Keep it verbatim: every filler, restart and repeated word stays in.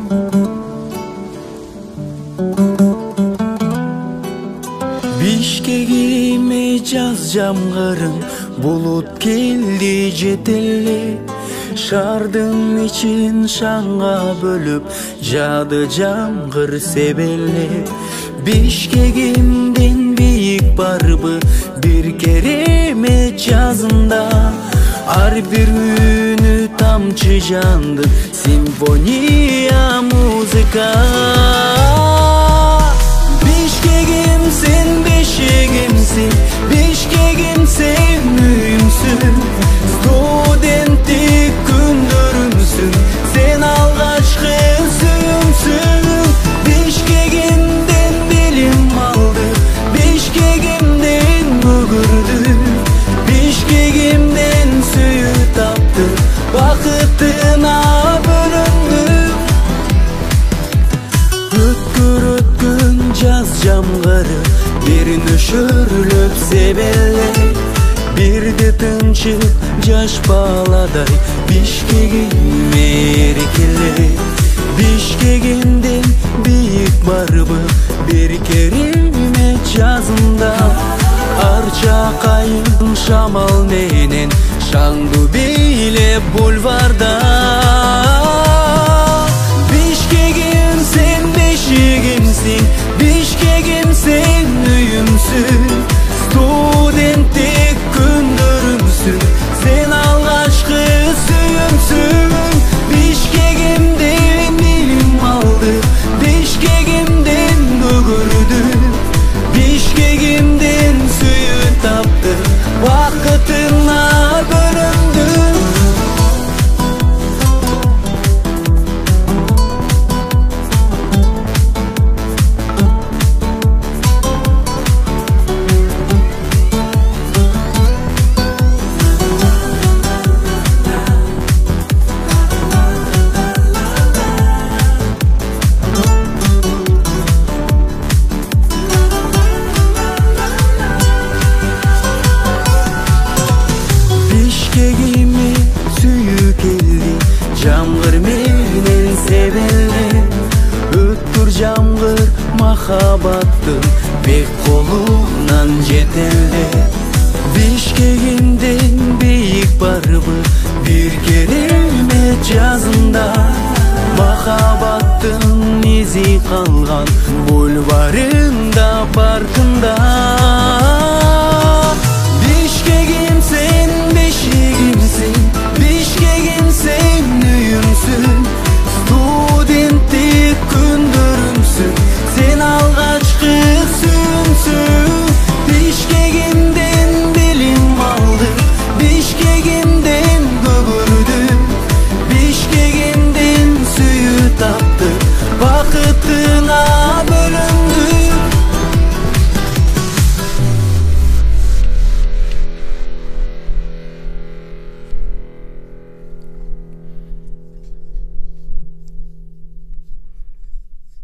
Бишкегиме жаз жамгырым, булут келди жетеле. Шардын ичин шаңга бөлүп, жады жамгыр себеле. Бишкегимден бийик барбы бир керемет жазында. Ар бир үнү тамчы жанды, симфония музыка. Бишкегим сен бешегимсин, Бишкегим сен үйүмсүн, студенттик күндөрүмсүн, сен алгачкы сүйүүмсүн. Бишкегимден билим алды, Бишкегимден бүгүрдү, Бишкегимден сүйүү таптым, бакытына бөлөндү. Өткөр өткөн жаз жамгыры бир нөшөрлөп себеле. Бирде тынчык жаш баладай Бишкегим эркеле. Бишкегимден бийик барбы бир керемет жазында. Арча кайын шамал менен шаңду бийлеп бульварда. Бишкегим сен бешигимсиң, Бишкегим сен үйүмсүн, студенттик күндөрүмсүн, сен алгачкы сүйүүмсүн. Бишкегимден билим алды, Бишкегимден бүгүрдү, Бишкегимден сүйүү тапты, бакытына бөлөндү. Бишкегиме сүйүү келди, жамгыр менен себеле. Өттүр жамгыр махабаттын бек колунан жетеле. Бишкегимден бийик барбы бир керемет жазында. Махабаттын изи калган бульварында, паркында. Бишкегим сен бешигимсиң, Бишкегим сен үйүмсүн, студенттик күндөрүмсүн, сен алгачкы сүйүүмсүн. Бишкегимден билим алды, Бишкегимден бүгүрдү, Бишкегимден сүйүү таптым,